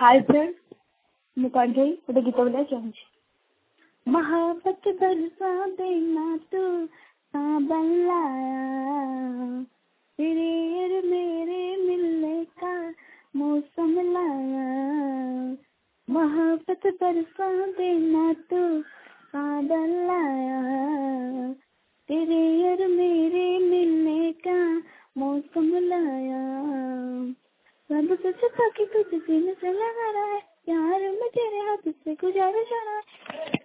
Hi friend, ମୁଁ କଣ୍ଢେଇ ଗୋଟେ ଗୀତ ବୋଲିବାକୁ ଚାହୁଁଛି। मोहब्बत बरसा देना तू सावन लाया, तेरे और मेरे मिलने का मौसम लाया। मोहब्बत बरसा देना तू सावन लाया, तेरे और मेरे मिलने का मौसम लाया। सब कुछ ताकि तुझे सीने से लगा रहा है, प्यार में तेरे हाथ से गुजारा जाना है।